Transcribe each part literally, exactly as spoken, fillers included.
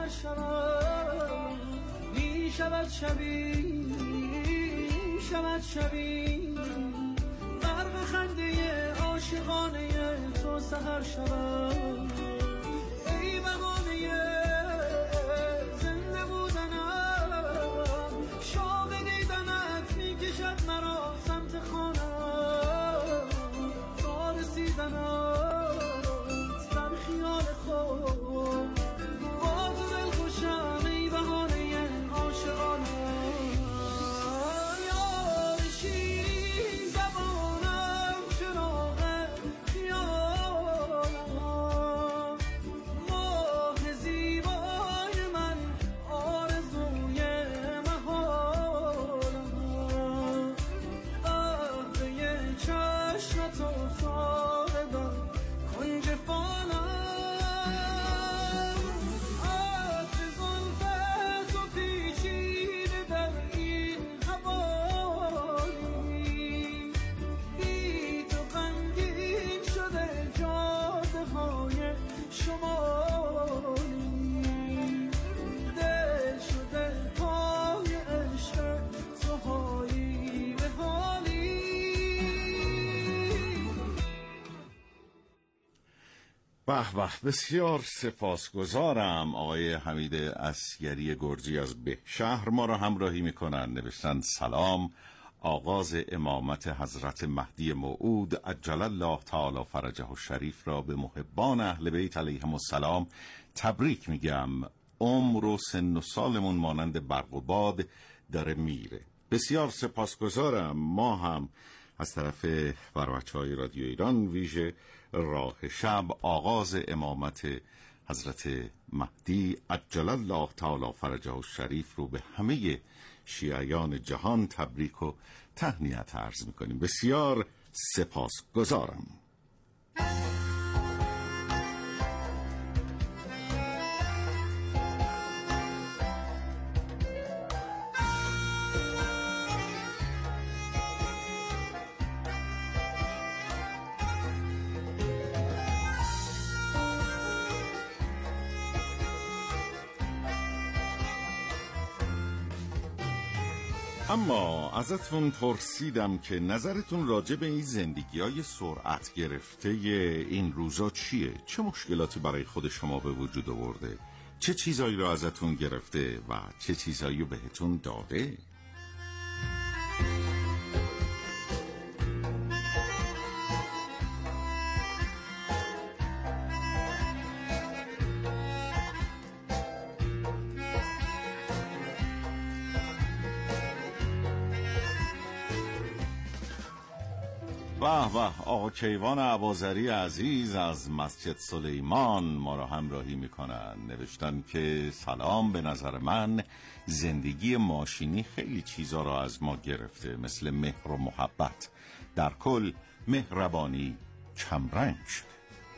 سحر شود می شود شبی شود شبی برق خنده عاشقانه تو سحر شود ای بهانه زنده بودنم شوق دیدنت میکشد مرا سمت خانم تا رسیدنت در خیال خود با تو دل خوشم ای بهانه عاشقانه به به، بسیار سپاسگزارم. آقای حمید اصگری گرجی از بهشهر ما را همراهی میکنن. نوشتن سلام، آغاز امامت حضرت مهدی موعود عجل الله تعالی فرجه الشریف را به محبان اهل بیت علیهم السلام تبریک میگم. عمر و سن و سالمون مانند برق و باد داره میره. بسیار سپاسگزارم. ما هم از طرف بر بچه‌های رادیو ایران ویژه راه شب آغاز امامت حضرت مهدی عجل الله تعالی فرجه الشریف رو به همه شیعیان جهان تبریک و تهنیت عرض میکنیم. بسیار سپاسگزارم. اما ازتون پرسیدم که نظرتون راجع به این زندگی های سرعت گرفته این روزا چیه؟ چه مشکلاتی برای خود شما به وجود آورده؟ چه چیزایی رو ازتون گرفته و چه چیزایی رو بهتون داده؟ واه واه، آقا کیوان عبازری عزیز از مسجد سلیمان ما را همراهی میکنن. نوشتن که سلام، به نظر من زندگی ماشینی خیلی چیزا را از ما گرفته، مثل مهر و محبت. در کل مهربانی کمرنگ شده.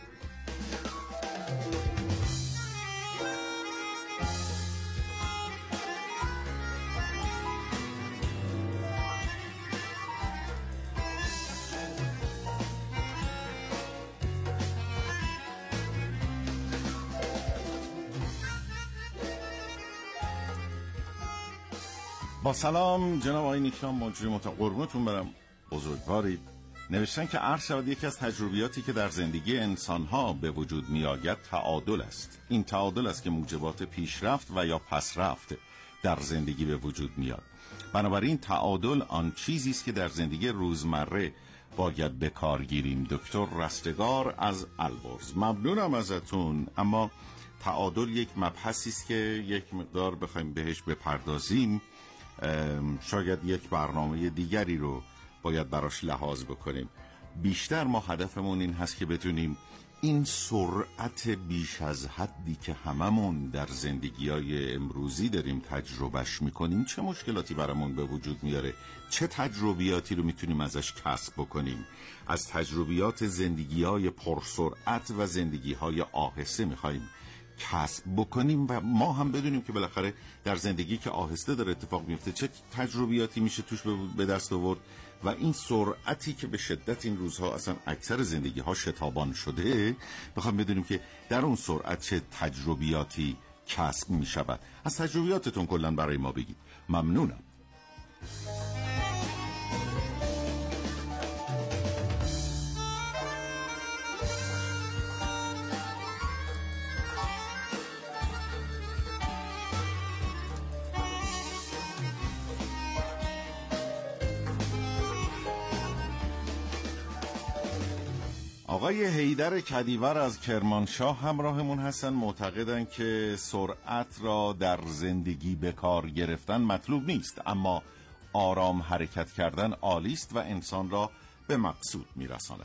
با سلام جناب آقای نیکنام مجری متا، قربونتون برم، بزرگوارید. نوشتن که عرض شود یکی از تجربیاتی که در زندگی انسانها به وجود می آید تعادل است. این تعادل است که موجبات پیشرفت و یا پسرفت در زندگی به وجود میاد. بنابراین تعادل آن چیزی است که در زندگی روزمره باید به کار گیریم. دکتر رستگار از البرز، ممنونم ازتون. اما تعادل یک مبحثی است که یک مقدار بخوایم بهش بپردازیم شاید یک برنامه دیگری رو باید براش لحاظ بکنیم. بیشتر ما هدفمون این هست که بتونیم این سرعت بیش از حدی که هممون در زندگی‌های امروزی داریم تجربهش میکنیم چه مشکلاتی برامون به وجود میاره، چه تجربیاتی رو میتونیم ازش کسب بکنیم. از تجربیات زندگی‌های پرسرعت و زندگی‌های آهسته میخوایم کسب بکنیم و ما هم بدونیم که بالاخره در زندگی که آهسته داره اتفاق میفته چه تجربیاتی میشه توش به دست آورد و این سرعتی که به شدت این روزها اصلا اکثر زندگی ها شتابان شده، بخوام بدونیم که در اون سرعت چه تجربیاتی کسب می شود؟ از تجربیاتتون کلا برای ما بگید. ممنونم. آقای حیدر کدیور از کرمانشاه همراهمون هستن. معتقدن که سرعت را در زندگی به کار گرفتن مطلوب نیست، اما آرام حرکت کردن عالی است و انسان را به مقصود میرساند.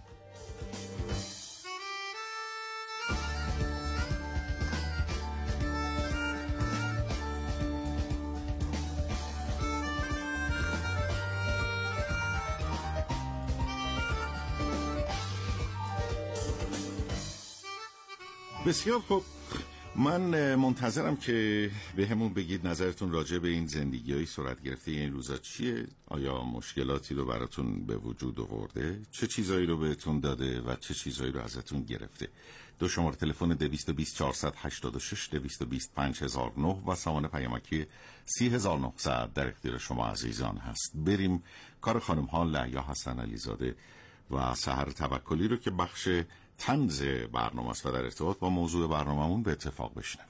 بسیار خوب، من منتظرم که به همون بگید نظرتون راجع به این زندگی های سرعت گرفته این روزا چیه؟ آیا مشکلاتی رو براتون به وجود آورده؟ چه چیزایی رو بهتون داده و چه چیزایی رو ازتون گرفته؟ دو شماره تلفن دویست و بیست چهارصد و هشتاد و شش دویست و بیست پنج هزار و نه و سامان پیامکی سی هزار و نهصد در اختیار شما عزیزان هست. بریم کار خانم ها لعیا حسن علیزاده و سحر توکلی رو که بخش طنز برنامه است و در ارتباط با موضوع برنامه‌مون به اتفاق بشنویم.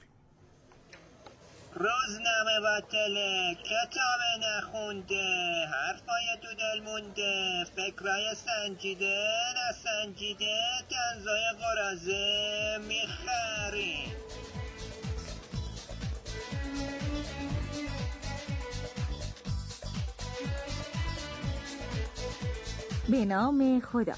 روزنامه باطله، کتاب نخونده، حرفای تو دل مونده، فکرای سنجیده نسنجیده، دنزای قرازه میخری. به نام خدا.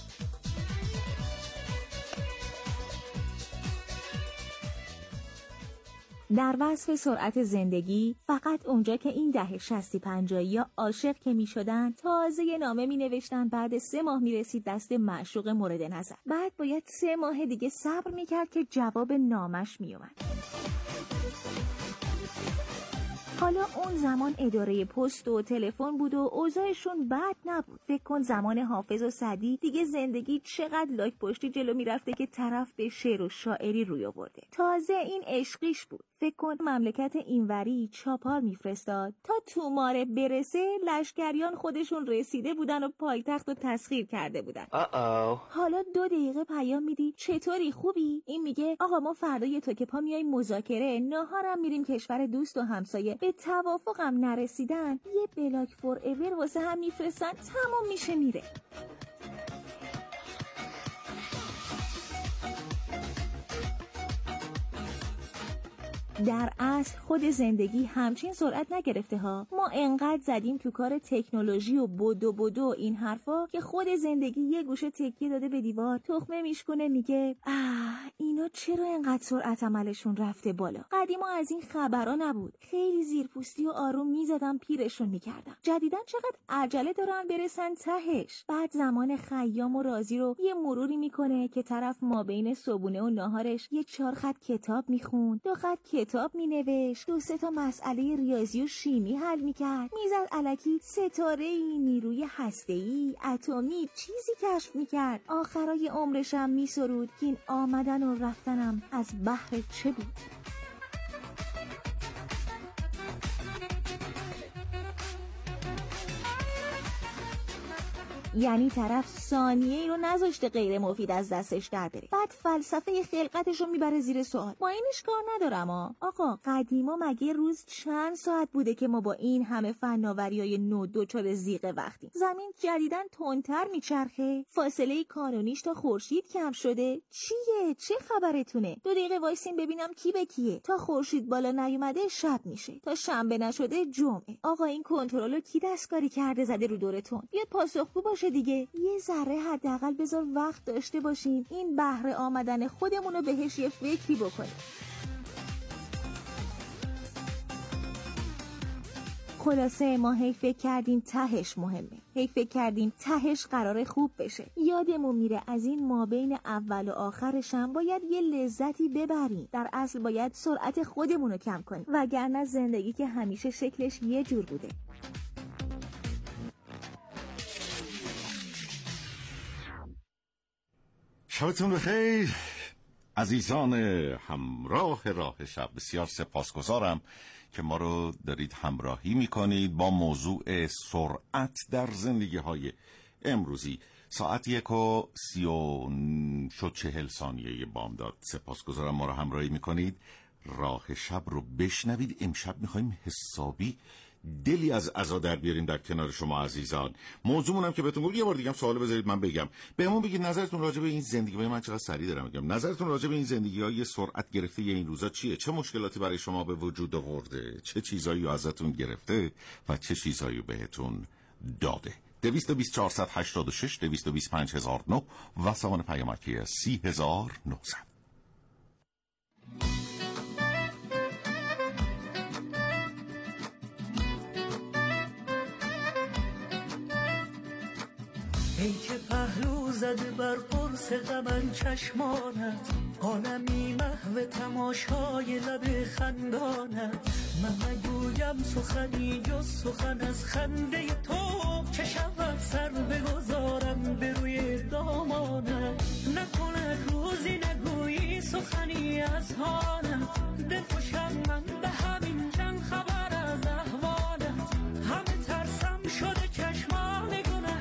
در وصف سرعت زندگی فقط اونجا که این دهه شصتی پنجایی یا عاشق که می شدن تازه یه نامه می نوشتن، بعد سه ماه می رسید دست معشوق مورد نظر، بعد باید سه ماه دیگه صبر می کرد که جواب نامش می اومد. حالا اون زمان اداره پست و تلفن بود و اوضاعشون بد نبود. فکر کن زمان حافظ و سعدی دیگه زندگی چقدر لاک پشتی جلو میرفته که طرف به شعر و شاعری روی آورده. تازه این عشقیش بود. فکر کن مملکت اینوری چاپار میفرستاد تا توماره برسه لشکریان خودشون رسیده بودن و پایتخت رو تسخیر کرده بودن. حالا دو دقیقه پیام میدی چطوری خوبی؟ این میگه آقا ما فردا یه تا که پا میایم مذاکره، ناهارم میریم کشور دوست و همسایه، به توافقم نرسیدن یه بلاک فور ایور واسه هم میفرستن، تمام میشه میره. در اصل خود زندگی همچین سرعت نگرفته ها. ما انقدر زدیم تو کار تکنولوژی و بدو بدو این حرفا که خود زندگی یه گوشه تکیه داده به دیوار، تخمه میشکنه میگه اه اینا چرا انقدر سرعت عملشون رفته بالا. قدیما از این خبرا نبود، خیلی زیرپوستی و آروم میزدم پیرشون میکردم. جدیدن چقدر عجله دارن برسن تهش. بعد زمان خیام و رازی رو یه مروری میکنه که طرف ما بین صبونه و ناهارش یه چهار خط کتاب میخوند، دو خط کتاب مینوشت، دو سه تا مسئله ریاضی و شیمی حل میکرد، میزد الکی ستاره‌ای، نیروی هسته‌ای، اتمی چیزی کشف میکرد. آخرای عمرش هم میسرود که این آمدن و رفتنم از بحر چه بود. یعنی طرف ثانیه ای رو نذاشته غیر مفید از دستش در بره. بعد فلسفه خلقتش رو میبره زیر سوال. با اینش کار ندارم ها. آقا قدیما مگه روز چند ساعت بوده که ما با این همه فناوری‌های نو دوچار زیغ وقتیم؟ زمین جدیداً تندتر میچرخه، فاصله کانونیش تا خورشید کم شده. چیه؟ چه خبرتونه؟ دو دقیقه وایسین ببینم کی به کیه. تا خورشید بالا نیومده شب میشه، تا شنبه نشده جمعه. آقا این کنترلو کی دستکاری کرده زده رو دورتون؟ بیاد پاسخگو باشه دیگه. یه ذره حداقل بذار وقت داشته باشیم این بهره آمدن خودمون رو بهش یه فکری بکنیم. خلاصه ما هی فکر کردیم تهش مهمه، هی فکر کردیم تهش قراره خوب بشه. یادمون میره از این مابین اول و آخرش هم باید یه لذتی ببریم. در اصل باید سرعت خودمون رو کم کنیم، وگرنه زندگی که همیشه شکلش یه جور بوده. شبتون بخیر عزیزان همراه راه شب، بسیار سپاسگزارم که ما رو دارید همراهی میکنید با موضوع سرعت در زندگی های امروزی. ساعت یک و سی و شد چهل ثانیه بامداد. سپاسگزارم ما رو همراهی میکنید. راه شب رو بشنوید. امشب میخواییم حسابی دلی از عزا در بیاریم در کنار شما عزیزان. موضوعمون هم که بهتون گفتم، یه بار دیگه هم سوال بذارید من بگم. بهمون بگید نظرتون راجع به این زندگی، من چقدر سریع دارم میگم، نظرتون راجع به این زندگی‌های سرعت گرفته این روزا چیه؟ چه مشکلاتی برای شما به وجود آورده؟ چه چیزایی ازتون گرفته و چه چیزایی بهتون داده؟ دویست و بیست چهارصد و هشتاد و شش دویست و بیست پنج هزار و نه و سامان پیامکی سی هزار و نهصد. ای که پهلو زده بر قرص غمن چشمانت، عالمی محو تماشای لب خندانت. من نگویم سخنی جز سخن از خنده تو، چه شود سر بگذارم به روی دامانت. نکند روزی نگویی سخنی از حالت، دلخوشم من به همین چند خبر از احوالت. همه ترسم شده چشمان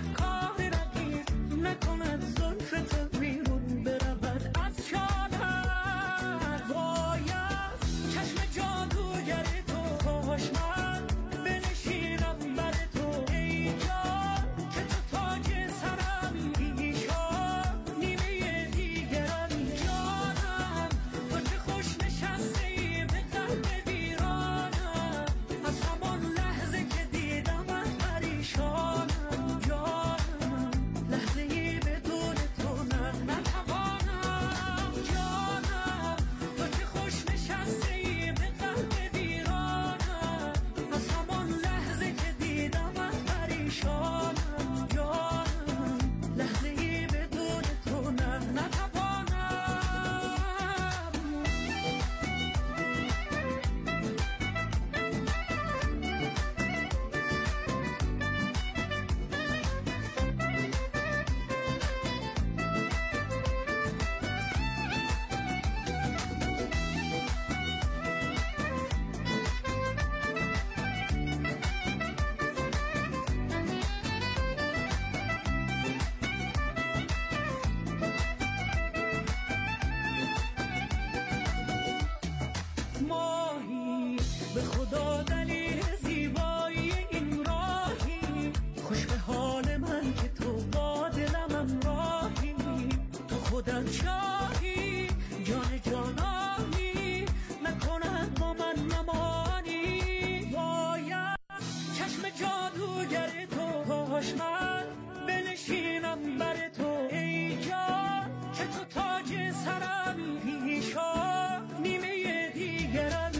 نکند زلف تو بیرون برود از شانت. باید چشم جادوگر تو خوشمن بنشینم بر تو، ای جان که تو تاج سرمی شد نیمه دیگرم. جانم تو چه خوش نشستی به قلب ویرانم، از همان لحظه که دیدمت پریشانم. جانم لحظه به خدا دلیل زیبایی این راهی، خوش به حال من که تو با دلم همراهی. تو خودت شاهی جان جانانی، نکند با من نمانی. باید چشم جادوگر تو خوشمن بنشینم بر تو، ای جان که تو تاج سرمی پیشا نیمه دیگرم.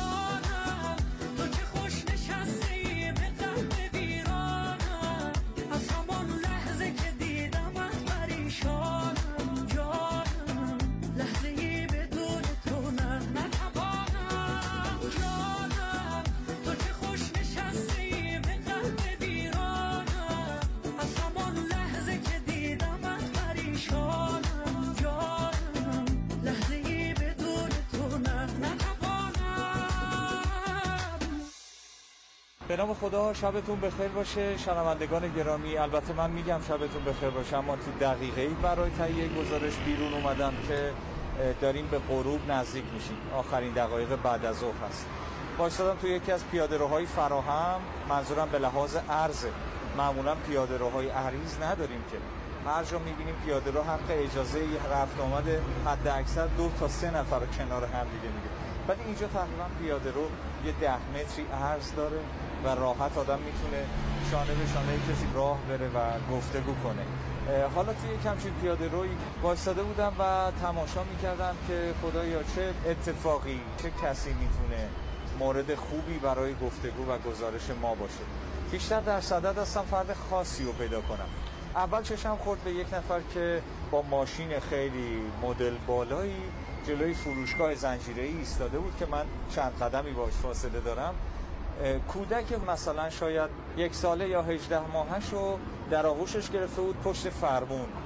به نام خدا شبتون بخیر باشه شنوندگان گرامی. البته من میگم شبتون بخیر باشه، اما تو دقیقه‌ای برای تهیه گزارش بیرون اومدم که داریم به غروب نزدیک میشیم. آخرین دقایق بعد از ظهر هست. وایسادم تو یکی از پیاده‌روهای فراهم، منظورم به لحاظ عرض. معمولا پیاده‌روهای عریض نداریم که هر جا میبینیم پیاده‌رو حق اجازه رفت آمد حد اکثر دو تا سه نفر رو کنار هم دیگه میگه، ولی اینجا تقریبا پیاده‌رو یه ده متری عرض داره و راحت آدم میتونه شانه به شانه کسی راه بره و گفتگو کنه. حالا توی یک همچین پیاده‌روی وایساده بودم و تماشا میکردم که خدایا چه اتفاقی، چه کسی میتونه مورد خوبی برای گفتگو و گزارش ما باشه. بیشتر در صدد هستم فرد خاصی رو پیدا کنم. اول چشم خورد به یک نفر که با ماشین خیلی مدل بالایی جلوی فروشگاه زنجیره‌ای ایستاده بود که من چند قدمی باش فاصله دارم. کودک مثلا شاید یک ساله یا هجده ماهش رو در آغوشش گرفته بود پشت فرمون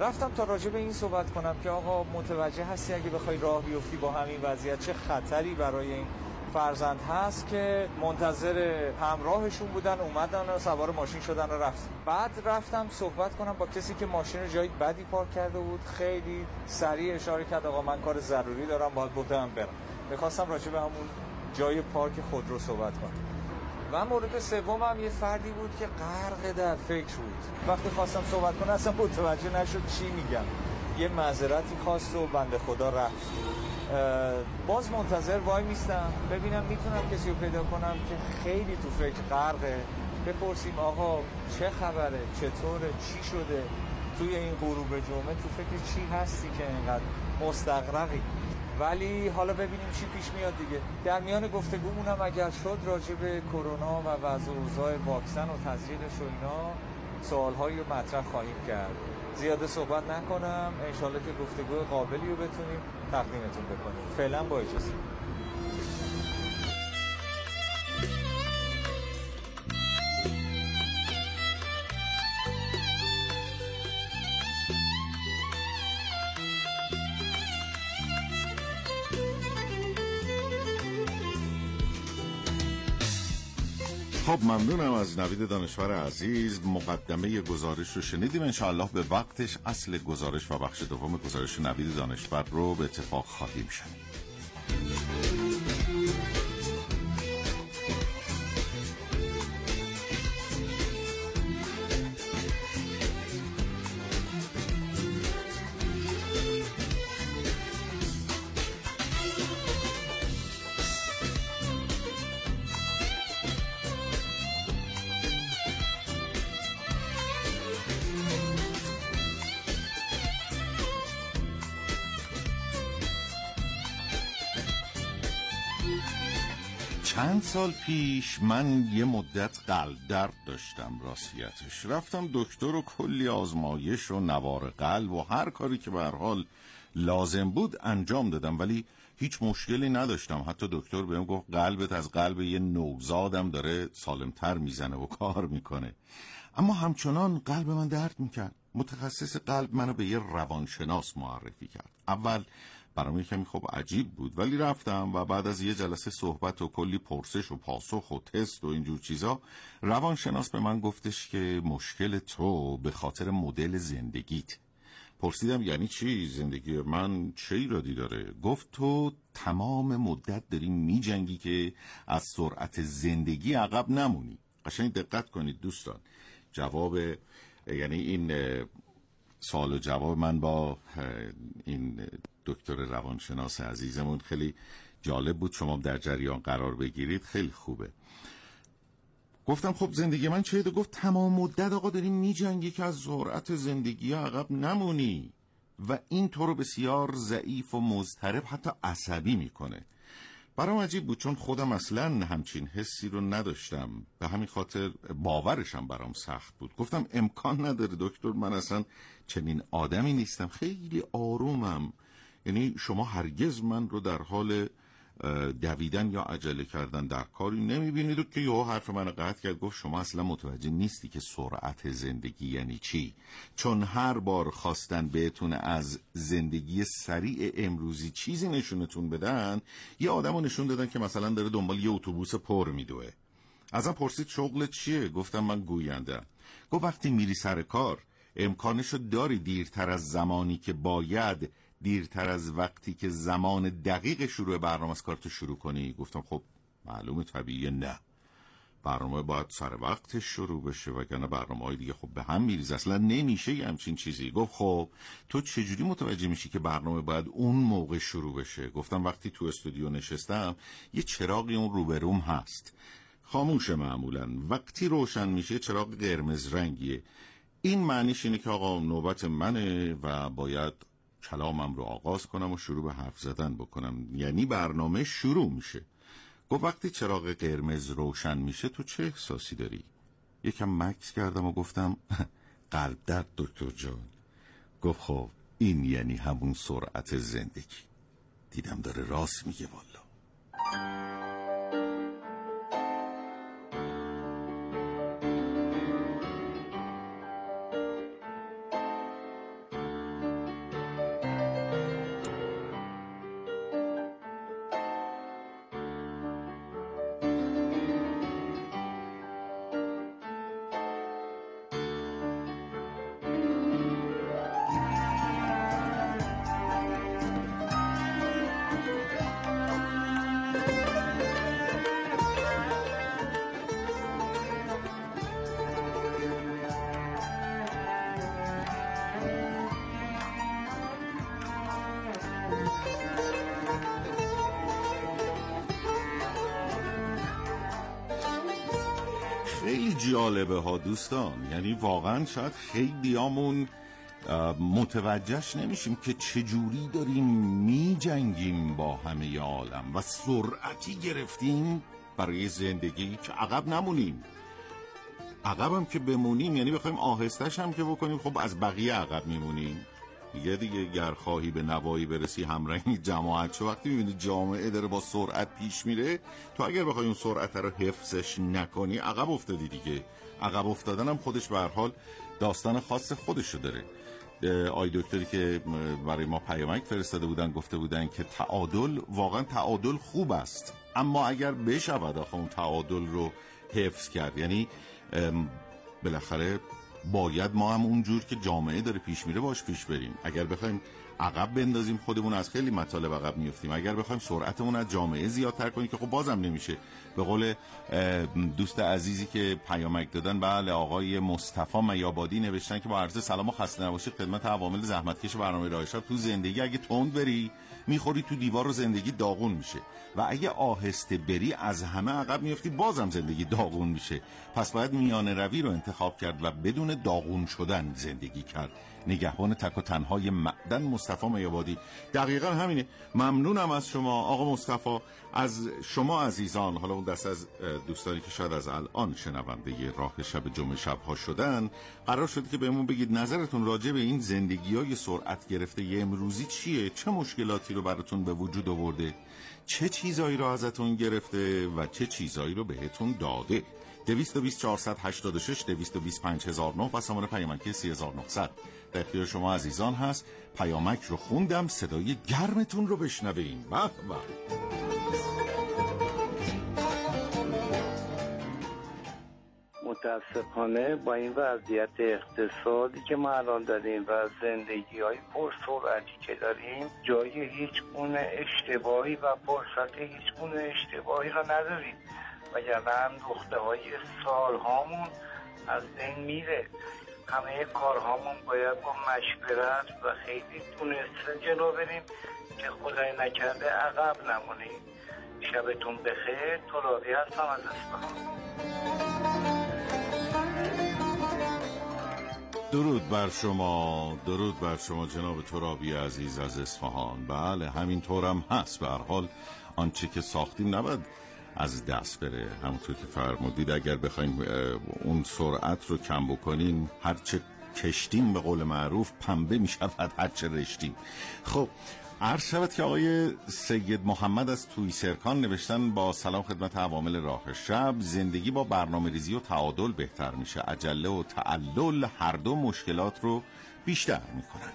رفتم تا راجع به این صحبت کنم که آقا متوجه هستی اگه بخوای راه بیفتی با همین وضعیت چه خطری برای این فرزند هست، که منتظر همراهشون بودن، اومدن و سوار ماشین شدن و رفتن. بعد رفتم صحبت کنم با کسی که ماشین رو جای بدی پارک کرده بود. خیلی سریع اشاره کرد آقا من کار ضروری دارم باید بودم برم. میخواستم راجع به همون جای پارک خودرو صحبت کنم. و مورد سوم هم یه فردی بود که غرق در فکر بود. وقتی خواستم صحبت کنم اصلا متوجه نشد چی میگم. یه معذرتی خواست و بنده خدا رفت. باز منتظر وای میستم ببینم میتونم کسی رو پیدا کنم که خیلی تو فکر غرقه، بپرسیم آقا چه خبره، چطوره، چی شده، توی این غروب جمعه تو فکر چی هستی که اینقدر مستغرقی. ولی حالا ببینیم چی پیش میاد دیگه. در میان گفتگومونم اگر شد راجع به کرونا و وضع و اوضاع واکسن و تزریقش و اینا سوالهایی رو مطرح خواهیم کرد. زیاده صحبت نکنم، انشالله که گفتگو قابلی رو بتونیم تقدیمتون بکنیم. فعلا با اجازه. خب ممنونم از نوید دانشور عزیز. مقدمه گزارش رو شنیدیم، انشاءالله به وقتش اصل گزارش و بخش دوم گزارش نوید دانشور رو به اتفاق خواهیم شنید. چند سال پیش من یه مدت قلب درد داشتم. راستیتش رفتم دکتر و کلی آزمایش و نوار قلب و هر کاری که به هر حال لازم بود انجام دادم، ولی هیچ مشکلی نداشتم. حتی دکتر بهم گفت قلبت از قلب یه نوزادم داره سالمتر میزنه و کار میکنه. اما همچنان قلب من درد میکرد. متخصص قلب منو به یه روانشناس معرفی کرد. اول برام یه کمی خب عجیب بود، ولی رفتم و بعد از یه جلسه صحبت و کلی پرسش و پاسخ و تست و اینجور چیزا روانشناس به من گفتش که مشکل تو به خاطر مدل زندگیت. پرسیدم یعنی چی؟ زندگی من چه ایرادی داره؟ گفت تو تمام مدت داری میجنگی که از سرعت زندگی عقب نمونی. قشنگ دقت کنید دوستان، جواب یعنی این سوال و جواب من با این دکتر روانشناس عزیزمون خیلی جالب بود. شما در جریان قرار بگیرید، خیلی خوبه. گفتم خب زندگی من چیه؟ گفت تمام مدت آقا داری میجنگی که از سرعت زندگی عقب نمونی و این تو رو بسیار ضعیف و مضطرب حتی عصبی میکنه. برام عجیب بود چون خودم اصلا همچین حسی رو نداشتم، به همین خاطر باورشم برام سخت بود. گفتم امکان نداره دکتر، من اصلا چنین آدمی نیستم، خیلی آرومم. یعنی شما هرگز من رو در حال دویدن یا عجله کردن در کاری نمیبینید. و که یهو حرف من قطع کرد، گفت شما اصلا متوجه نیستی که سرعت زندگی یعنی چی، چون هر بار خواستن بهتون از زندگی سریع امروزی چیزی نشونتون بدن، یه آدم رو نشون دادن که مثلا داره دنبال یه اتوبوس پر میدوه. ازم پرسید شغل چیه؟ گفتم من گویندم. گفت وقتی میری سر کار امکانشو داری دیرتر از زمانی که باید، دیرتر از وقتی که زمان دقیق شروع برنامه از کارتو شروع کنی؟ گفتم خب معلومه طبیعیه نه، برنامه باید سر وقتش شروع بشه وگرنه برنامه‌های دیگه خب به هم میریزه، اصلا نمیشه یه همچین چیزی. گفت خب تو چجوری متوجه میشی که برنامه باید اون موقع شروع بشه؟ گفتم وقتی تو استودیو نشستم یه چراغی اون روبروم هست، خاموشه معمولا، وقتی روشن میشه چراغ قرمز رنگیه. این معنیش اینه که آقا نوبت منه و باید کلامم رو آغاز کنم و شروع به حرف زدن بکنم، یعنی برنامه شروع میشه. گفت وقتی چراغ قرمز روشن میشه تو چه احساسی داری؟ یکم مکث کردم و گفتم قلب درد دکتر جان. گفت خب این یعنی همون سرعت زندگی. دیدم داره راست میگه والا. خیلی جالبه ها دوستان، یعنی واقعا شاید خیلیامون متوجهش نمیشیم که چجوری داریم می جنگیم با همه عالم و سرعتی گرفتیم برای زندگی که عقب نمونیم. عقب هم که بمونیم یعنی بخوایم آهستش هم که بکنیم، خب از بقیه عقب میمونیم. دیگه دیگه گر خواهی به نوایی برسی همرنگی جماعت شو. وقتی میبینی جامعه داره با سرعت پیش میره، تو اگر بخوای اون سرعت رو حفظش نکنی عقب افتادی دیگه. عقب افتادن هم خودش به هر حال داستان خاص خودشو داره. آی دکتری که برای ما پیامک فرستاده بودن گفته بودن که تعادل، واقعا تعادل خوب است، اما اگر بشود آخه اون تعادل رو حفظ کرد، یعنی بالاخره باید ما هم اونجور که جامعه داره پیش میره باش پیش بریم. اگر بخوایم عقب بندازیم خودمون از خیلی مطالب عقب میفتیم. اگر بخوایم سرعتمون از جامعه زیادتر کنیم که خب بازم نمیشه. به قول دوست عزیزی که پیامک دادن، بله آقای مصطفی میابادی نوشتن که با عرض سلام و خسته نباشید خدمت عوامل زحمتکش برنامه راه شب. تو زندگی اگه تند بری میخوری تو دیوار و زندگی داغون میشه، و اگه آهسته بری از همه عقب میافتی بازم زندگی داغون میشه. پس باید میانه روی رو انتخاب کرد و بدون داغون شدن زندگی کرد. نگهبان تک و تنهای معدن مصطفی میابادی. دقیقا همینه. ممنونم از شما آقا مصطفی. از شما عزیزان، حالا اون دست از دوستانی که شاید از الان شنونده راه شب جمعه شب‌ها شدن، قرار شد که بهمون بگید نظرتون راجع به این زندگی‌های سرعت گرفته ی امروزی چیه؟ چه مشکلاتی رو براتون به وجود آورده؟ چه چیزایی رو ازتون گرفته و چه چیزایی رو بهتون داده؟ دویست و بیست چهارصد و هشتاد و شش دویست و بیست پنج هزار و نه و سامانه پیامکی سی هزار و نهصد در اختیار شما عزیزان هست. پیامک رو خوندم، صدای گرمتون رو بشنویم. به به. متاسفانه با این وضعیت اقتصادی که ما الان داریم و زندگی های پرسرعتی که داریم، جای هیچ گونه اشتباهی و فرصت هیچ گونه اشتباهی را نداریم، وگرنه هم نقطه های سال هامون از بین میره. همه کارهامون باید با مشورت و خیلی تونسته جلو بریم که خدای نکرده عقب نمونیم. شبتون بخیر. ترابی هستم از اصفهان. درود بر شما، درود بر شما جناب ترابی عزیز از اصفهان. بله همینطورم هست. به هر حال آنچه که ساختیم نباید از دست بره. همونطور که فرمودید اگر بخوایم اون سرعت رو کم بکنیم، هرچه کشتیم به قول معروف پنبه می شود هرچه رشتیم. خب عرض شود که آقای سید محمد از توی سرکان نوشتن با سلام خدمت عوامل راه شب، زندگی با برنامه ریزی و تعادل بهتر میشه. عجله و تعلل هر دو مشکلات رو بیشتر میکنن.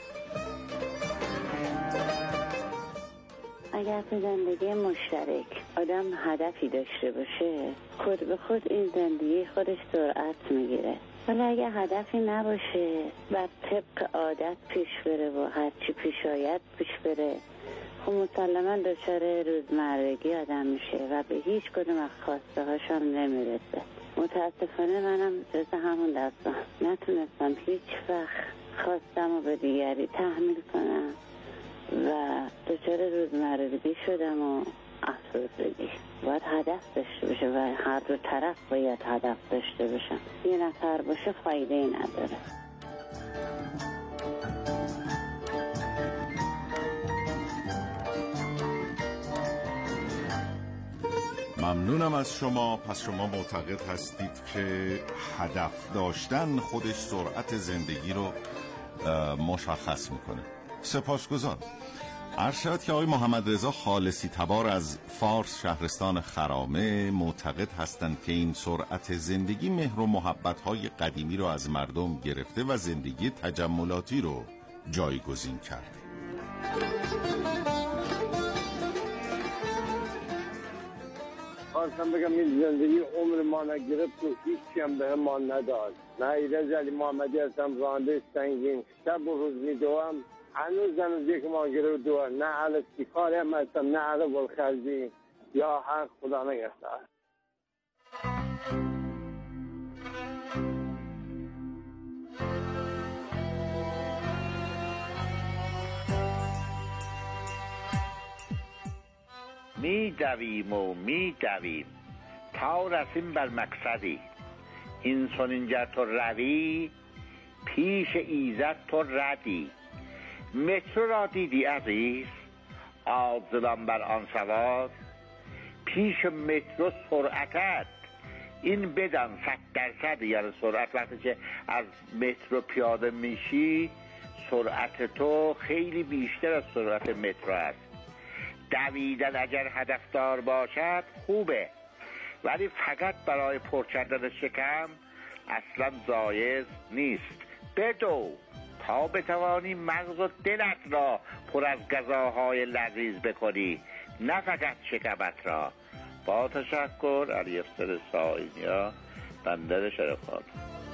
اگر تو زندگی مشترک آدم هدفی داشته باشه، خود به خود این زندگی خودش سرعت میگیره. ولی اگه هدفی نباشه و طبق عادت پیش بره و هرچی پیش آید پیش بره، خب مسلما دچار روزمرگی آدم میشه و به هیچ کدوم از خواسته هاشم نمیرسه. متاسفانه منم جز همون دستم نتونستم هیچ وقت خواستم و به دیگری تحمیل کنم و دچار روزمرگی شدم و افسردگی. باید هدف داشته باشه و هر دو طرف باید هدف داشته باشن. یه نفر باشه فایده ای نداره. ممنونم از شما. پس شما معتقد هستید که هدف داشتن خودش سرعت زندگی رو مشخص میکنه. سپاسگزارم. عرض شود که آقای محمد رضا خالصی تبار از فارس شهرستان خرامه معتقد هستند که این سرعت زندگی مهر و محبت‌های قدیمی رو از مردم گرفته و زندگی تجملاتی رو جایگزین کرده. خواستم بگم این زندگی عمر ما نگرفت و هیچی هم به ما نداد. نه ایرز علی محمدی هستم، راننده سنگین، شب و روز میدوام، هنوز هنوز یک ما گرفت دو، نه حال کاری هم هستم نه حال بلخرجی. یا حق خدا نگهدار. می دویم و می دویم تا رسیم بر مقصدی، اینسان اینجا تو روی، پیش ایزد تو ردی. مترو را دیدی عزیز، آزلان بر آن سوار، پیش مترو سرعتت این بدن صد درصد. یعنی سرعت وقتی که از مترو پیاده میشی سرعت تو خیلی بیشتر از سرعت مترو است. دویدن اگر هدفدار باشد خوبه، ولی فقط برای پر کردن شکم اصلا جایز نیست. بدو تا بتوانی مغز و دلت را پر از غذاهای لذیذ بکنی، نه فقط شکمت را. با تشکر، علی افسر ساینیا، بندر شرف‌آباد.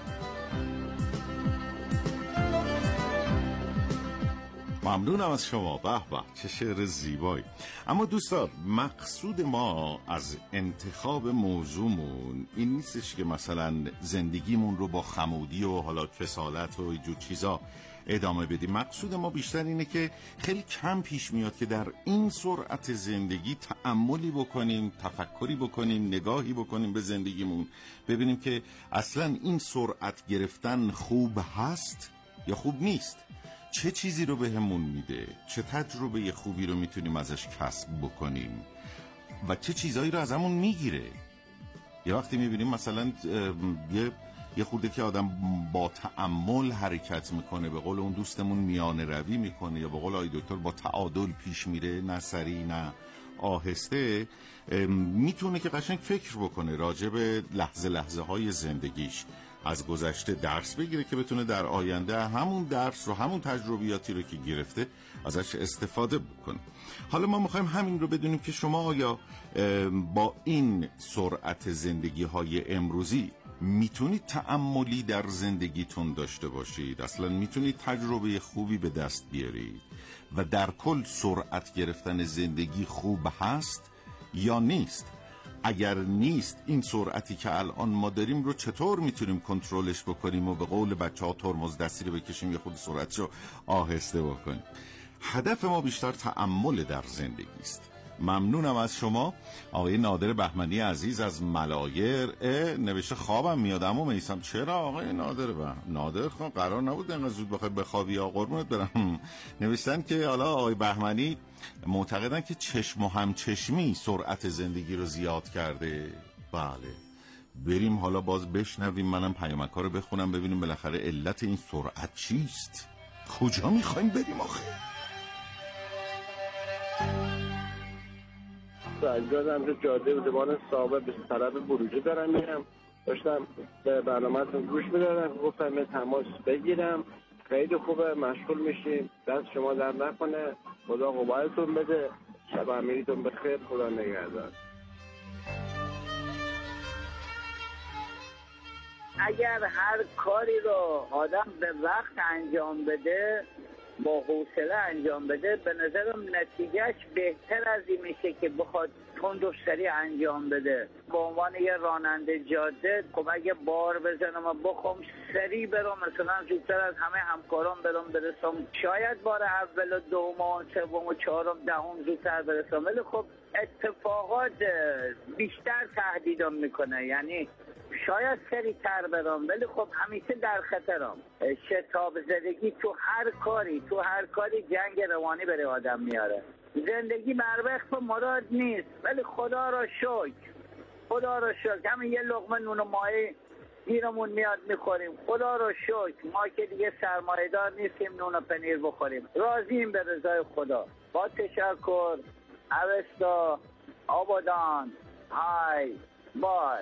ممنونم از شما. به به چه شعر زیبایی. اما دوستان، مقصود ما از انتخاب موضوعمون این نیستش که مثلا زندگیمون رو با خمودی و حالا کسالت و اینجور چیزا ادامه بدیم. مقصود ما بیشتر اینه که خیلی کم پیش میاد که در این سرعت زندگی تأملی بکنیم، تفکری بکنیم، نگاهی بکنیم به زندگیمون، ببینیم که اصلا این سرعت گرفتن خوب هست یا خوب نیست، چه چیزی رو بهمون میده، چه تجربه خوبی رو میتونیم ازش کسب بکنیم و چه چیزایی رو ازمون میگیره. یه وقتی میبینیم مثلا یه یه خورده که آدم با تأمل حرکت میکنه، به قول اون دوستمون میانه روی میکنه، یا به قول آقای دکتر با تعادل پیش میره، نه سریع نه آهسته، میتونه که قشنگ فکر بکنه راجع به لحظه لحظه های زندگیش، از گذشته درس بگیره که بتونه در آینده همون درس رو، همون تجربیاتی رو که گرفته ازش استفاده بکنه. حالا ما میخوایم همین رو بدونیم که شما آیا با این سرعت زندگی های امروزی میتونید تأملی در زندگیتون داشته باشید، اصلا میتونید تجربه خوبی به دست بیارید و در کل سرعت گرفتن زندگی خوب هست یا نیست؟ اگر نیست، این سرعتی که الان ما داریم رو چطور میتونیم کنترلش بکنیم و به قول بچه ها ترمز دستی رو بکشیم یه خود سرعتشو آهسته بکنیم؟ هدف ما بیشتر تأمل در زندگی است. ممنونم از شما. آقای نادر بهمنی عزیز از ملایر نوشته خوابم میاد اما میسم. چرا آقای نادر بهم؟ نادر خان قرار نبود انقدر زود بخوای بخوابی یا قربونت برم. نوشتن که حالا آقای بهمنی معتقدن که چشم و همچشمی سرعت زندگی رو زیاد کرده. بله، بریم حالا باز بشنویم، منم پیامک‌ها رو بخونم ببینیم بالاخره علت این سرعت چیست. کجا میخوایم بریم آخه؟ سجادم به جاده ادوان صاحب به طرف بروجه دارم میرم، داشتم به برنامه‌تون گوش میدادم، گفتم به تماس بگیرم. خیلی خوبه، مشغول میشیم، دست شما در نکنه، خدا قوتتون بده، شب امیریتون بخیر، خدا نگهدار. اگر هر کاری رو آدم به وقت انجام بده، با حوصله انجام بده، به نظرم نتیجهش بهتر از این میشه که بخواد تند و سریع انجام بده. به عنوان یه راننده جاده، خب اگه بار بزنم و بخوام سریع برم، مثلا زودتر از همه همکارام برم برسم، شاید بار اول و دوم و سوم و چهارم دهم زودتر برسم، ولی خب اتفاقات بیشتر تهدیدم میکنه. یعنی شاید سریعتر برم ولی خب همیشه در خطرم. شتاب زدگی تو هر کاری تو هر کاری جنگ روانی برای آدم میاره. زندگی بر وقت مراد نیست، ولی خدا را شکر خدا را شکر همین یه لقمه نون و مایه گیرمون میاد میخوریم. خدا را شکر ما که دیگه سرمایه‌دار نیستیم نون و پنیر بخوریم، راضیم به رضای خدا. با تشکر. اوستا آبادان. های بای.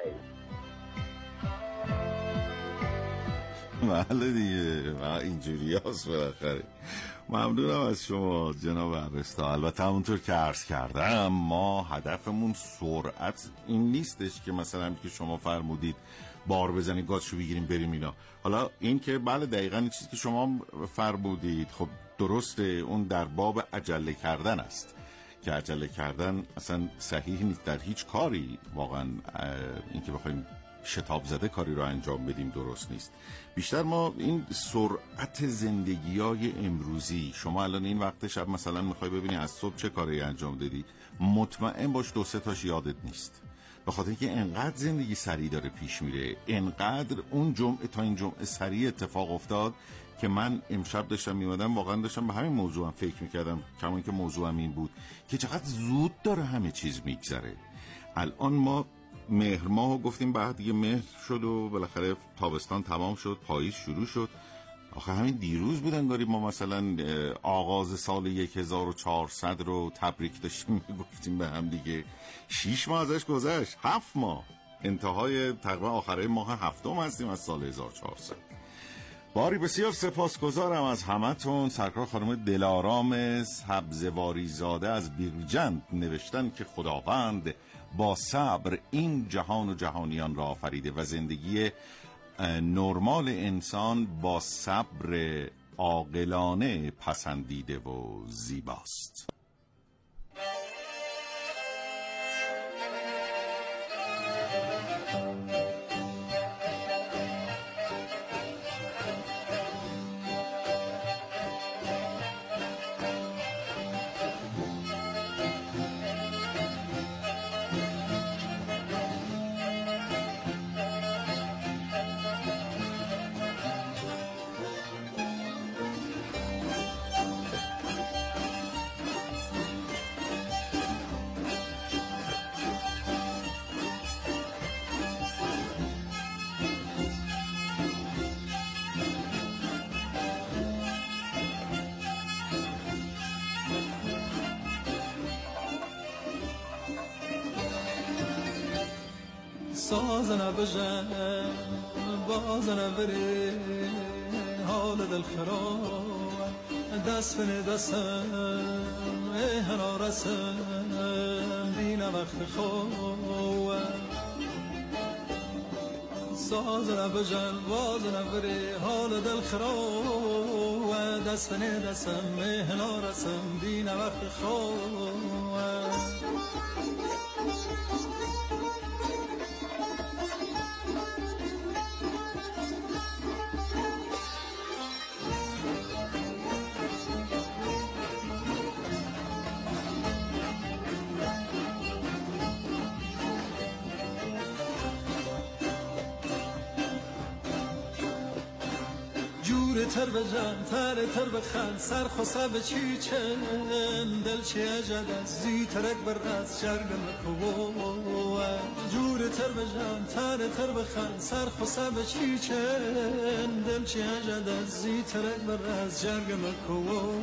بله دیگه اینجوری هست بالاخره. ممنونم از شما جناب اوستا. البته همونطور که عرض کردم ما هدفمون سرعت این نیستش که مثلا که شما فرمودید بار بزنید گازشو بگیریم بریم اینا. حالا این که بله دقیقاً این چیزی که شما فرمودید خب درسته، اون در باب عجله کردن است که عجله کردن اصلا صحیح نیست در هیچ کاری. واقعا این که بخوایم شتاب زده کاری رو انجام بدیم درست نیست. بیشتر ما این سرعت زندگی‌های امروزی، شما الان این وقت شب مثلا میخوای ببینی از صبح چه کاری انجام دادی، مطمئن باش دو سه تاش یادت نیست. به خاطر اینکه انقدر زندگی سریع داره پیش میره، انقدر اون جمعه تا این جمعه سریع اتفاق افتاد که من امشب داشتم میومدم واقعا داشتم به همین موضوعم فکر میکردم، کما اینکه موضوعم این بود که چقدر زود داره همه چیز میگذره. الان ما مهر ماهو گفتیم، بعد دیگه مهر شد و بالاخره تابستان تمام شد، پاییز شروع شد. آخه همین دیروز بود انگاری ما مثلا آغاز سال هزار و چهارصد رو تبریک داشتیم میگفتیم به هم دیگه. شیش ماه ازش گذشت، هفت ماه، انتهای تقریبا آخره ماه هفتم هستیم از سال هزار و چهارصد. باری بسیار سپاسگزارم از همتون. سرکار خانم دلارام سبزواری زاده از بیرجند نوشتن که خداوند با صبر این جهان و جهانیان را آفریده و زندگی نرمال انسان با صبر عاقلانه پسندیده و زیباست. سازنه بجن بازنه بری حال دل خراب دست بنه دستم ایهنا رسم دینه وقت خوب سازنه بجن بازنه بری حال دل خراب دست بنه دستم ایهنا رسم دینه وقت خوب تر بجن تر تر بخند سر خسته به چی چن دل چی اجد از زی ترک بر از جرگم کو جور تر بجن تر تر بخند سر خسته به چی چن دل چی اجد از زی ترک بر از جرگم کو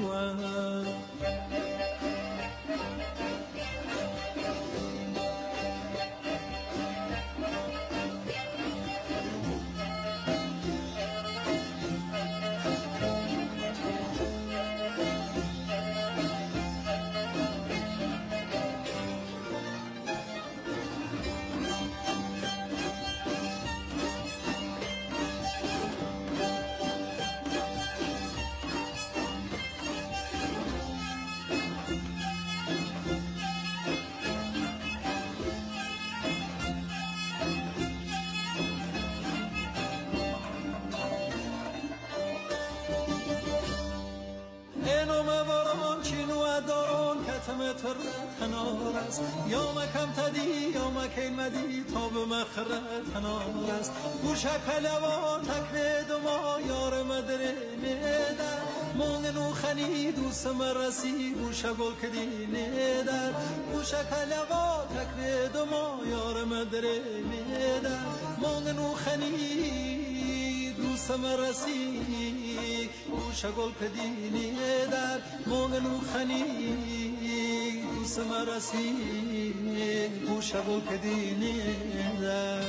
یا مکم تدی یا مکین مدی تا به مخرت هنار است گوشه کلوان تکره دما یار مدره نیدر مانگ نوخنی دوست مرسی گوشه گل کدی نیدر گوشه کلوان تکره دما یار مدره نیدر مانگ نوخنی دوست مرسی گوشه گل کدی نیدر مانگ نوخنی سمرسی گوشه گل کدینی در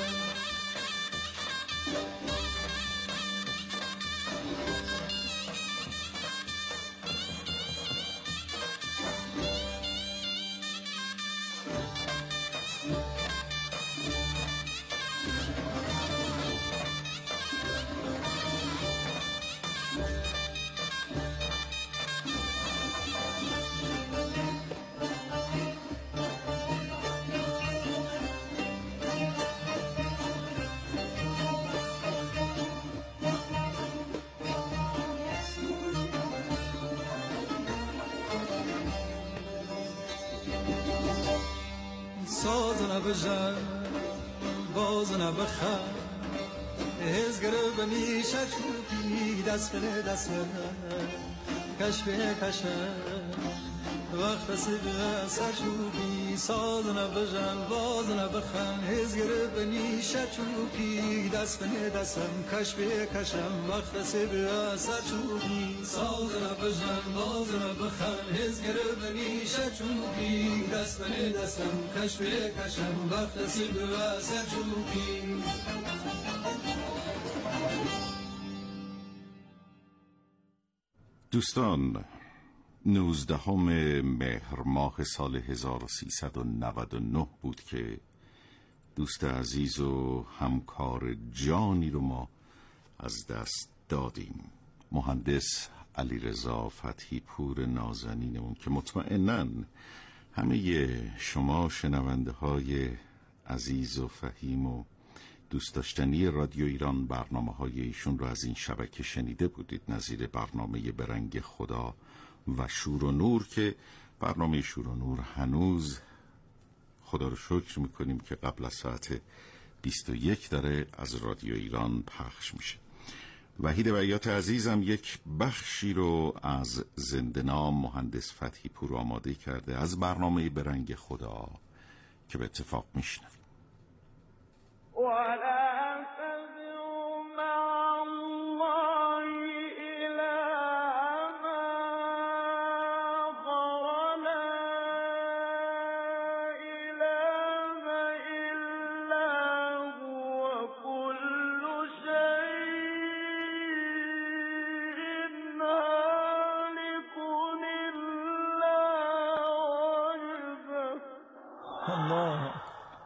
سازنه بجن باز نبخم هزگره بمیشه چوبی دست به دست کش به کشم وقت سی به سر چوبی ساز نبجن باز نبخم هزگره بمیشه چوبی دست به دستم کش به کشم وقت سی به سر چوبی ساز نبجن باز نبخم هزگره بمیشه چوبی دست به دستم کش به کشم وقت سی به سر چوبی. دوستان، نوزدهم مهر ماه سال هزار و سیصد و نود و نه بود که دوست عزیز و همکار جانی رو ما از دست دادیم، مهندس علیرضا فتحی پور نازنینمون که مطمئناً همه شما شنونده های عزیز و فهیم و دوست داشتنی رادیو ایران برنامه های ایشون رو از این شبکه شنیده بودید، نظیر برنامه برنگ خدا و شور و نور که برنامه شور و نور هنوز خدا رو شکر میکنیم که قبل از ساعت بیست و یک داره از رادیو ایران پخش میشه. وحید بیات عزیزم یک بخشی رو از زنده نام مهندس فتحی پور آماده کرده از برنامه برنگ خدا که به اتفاق میشنویم. ولا تدع مع الله إلها آخر لا إله إلا هو كل شيء هالك إلا وجهه. الله.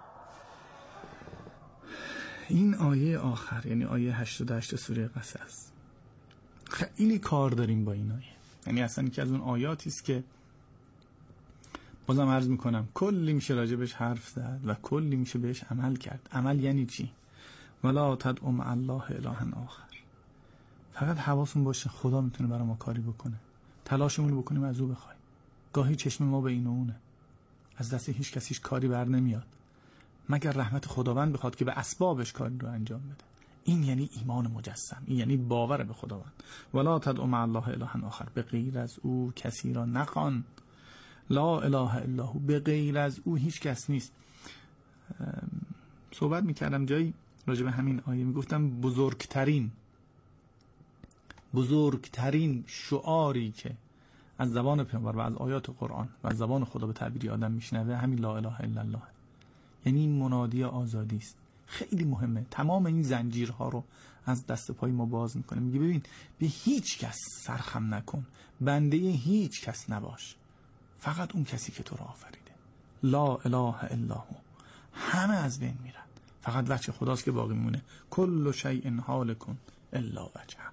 این آیه آخر یعنی آیه هشتاد و هشت سوره قصص، خیلی کار داریم با این آیه. یعنی اصلا یکی از اون آیاتی است که بازم عرض میکنم کلی میشه راجبش حرف زد و کلی میشه بهش عمل کرد. عمل یعنی چی؟ ولا تدع مع الله اله آخر. فقط حواسون باشه خدا میتونه برای ما کاری بکنه، تلاشمون رو بکنیم از او بخوایم. گاهی چشم ما به این و اونه، از دست هیچ کسیش کاری بر نمیاد مگر رحمت خداوند بخواد که به اسبابش کاری رو انجام بده. این یعنی ایمان مجسم، این یعنی باور به خداوند. ولا تدع مع الله اله آخر، به غیر از او کسی را نخوان. لا اله الا هو، به غیر از او هیچ کس نیست. صحبت میکردم جایی راجع به همین آیه، میگفتم بزرگترین بزرگترین شعاری که از زبان پیامبر و از آیات قرآن و از زبان خدا به تعبیر آدم میشنوه همین لا اله الا الله، یعنی این منادی آزادی است. خیلی مهمه. تمام این زنجیرها رو از دست پای ما باز میکنه. میگه ببین به هیچ کس سرخم نکن، بنده هیچ کس نباش، فقط اون کسی که تو رو آفریده. لا اله الا هو. همه از بین میرن، فقط وجه خداست که باقی میمونه. کل شیء هالک الا وجهه.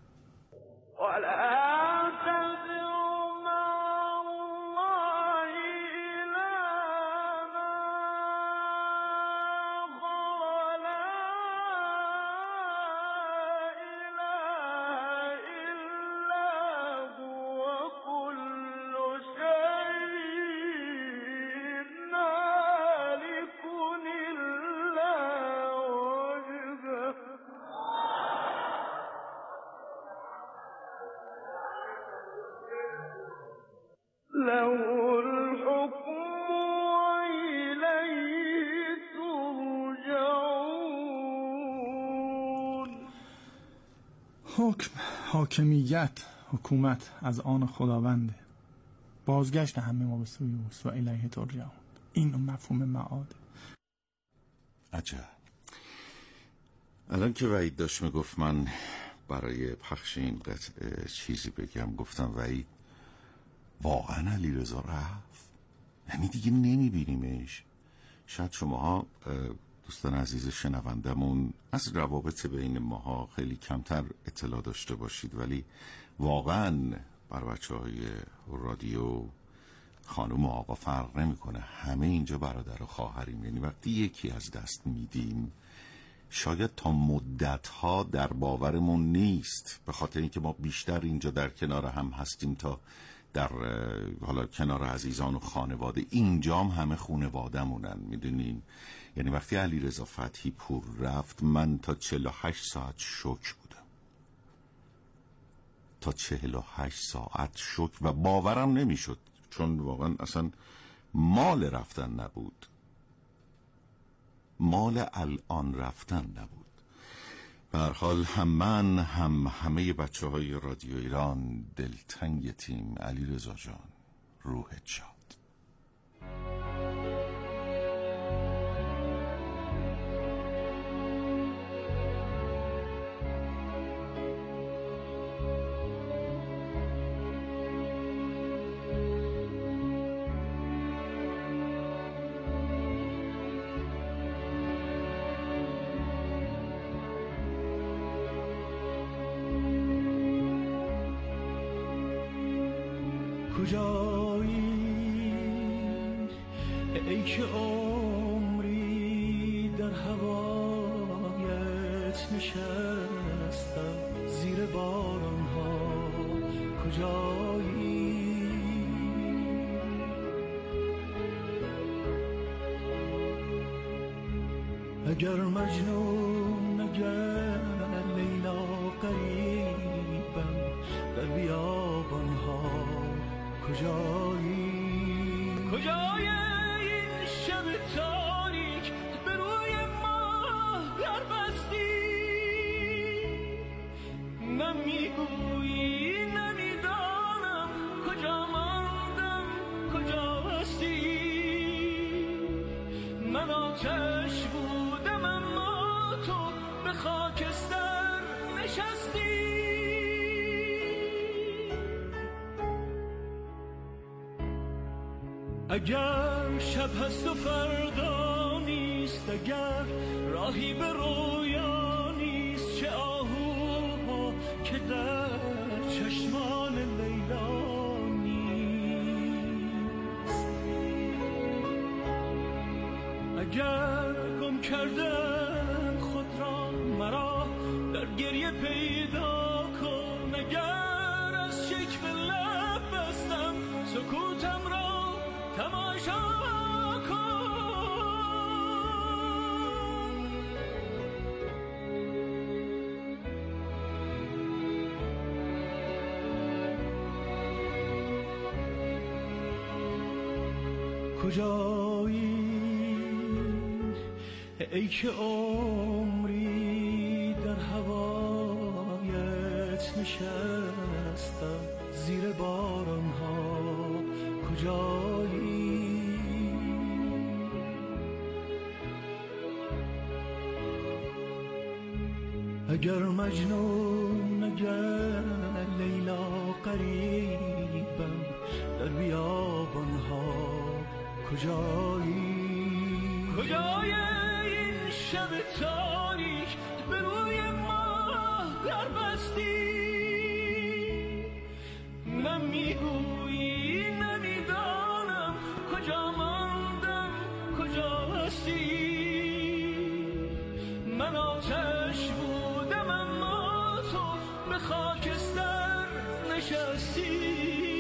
حکم، حاکمیت، حکومت از آن خداونده. بازگشت همه ما به سوی اوست و الیه ترجعون. این مفهوم معاد. عجب. الان که وحید داشت میگفت من برای پخش این قطعه چیزی بگم، گفتم وحید واقعا علیرضا رفت؟ یعنی دیگه نمیبینیمش؟ شاید شماها دوستان عزیز شنوندمون از روابط بین ماها خیلی کمتر اطلاع داشته باشید، ولی واقعا بر بچه های رادیو خانم و آقا فرق نمیکنه، همه اینجا برادر و خواهریم. یعنی وقتی یکی از دست میدیم شاید تا مدتها در باورمون نیست، به خاطر اینکه ما بیشتر اینجا در کنار هم هستیم تا در حالا کنار عزیزان و خانواده، اینجام همه خانواده مونن، میدونین. یعنی وقتی علیرضا فتحی پور رفت من تا چهل و هشت ساعت شوک بودم، تا چهل و هشت ساعت شوک و باورم نمیشد، چون واقعا اصلا مال رفتن نبود، مال الان رفتن نبود. به هر حال هم من هم همه بچه های رادیو ایران دلتنگ تیم علیرضا جان، روحت شاد. کجایی ای که عمری در هوایت نشستم زیر باران ها، کجایی اگر مجنون اگر لیلا قریبم در بیابان ها، کجایی کجای این شب تاریک به روی ماه در بستی، نمیگویی نمیدانم کجا ماندم کجا هستی، من آتش بودم اما تو به خاکستر نشستی. اگر شب هست و فردا نیست، اگر راهی به رویا نیست، چه آهوها که در چشمان لیلا نیست. اگر گم کردم خود را مرا در گریه پیدا کن، اگر از شکوه لب بستم سکوتم را تماشا کن. کجایی ای که عمری در هوایت نشستم زیر باران ها، کجایی اگر مجنون اگر لیلا قریبم در بیابان ها، کجایی کجای این شب تاریک به روی ماه در بستی، نمیگویی نمیدانم کجا ماندم کجا هستی، من آتش بودم اما تو به خاکستر نشستی.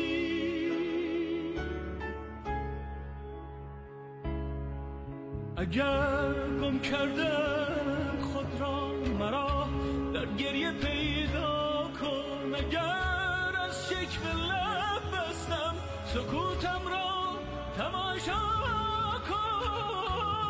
اگر گم کردم خود را مرا در گریه پیدا کن، اگر از شکوه لب بستم سکوتم را تماشا کن.